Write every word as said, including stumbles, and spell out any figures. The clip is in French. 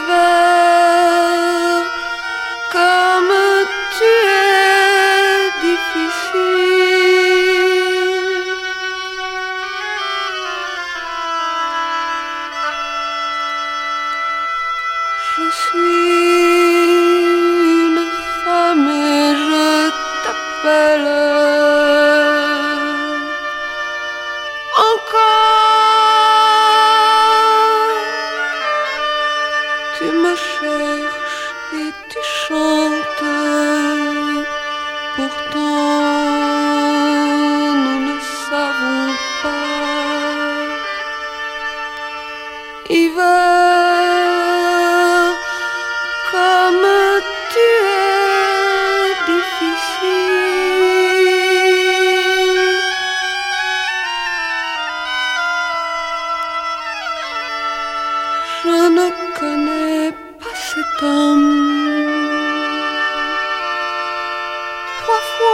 hiver, comme tu es difficile. Je suis une femme et je t'appelle encore. Tu me cherches et tu chantes, pourtant nous ne savons pas. Hiver, comme tu es difficile. Je ne connais pas cet homme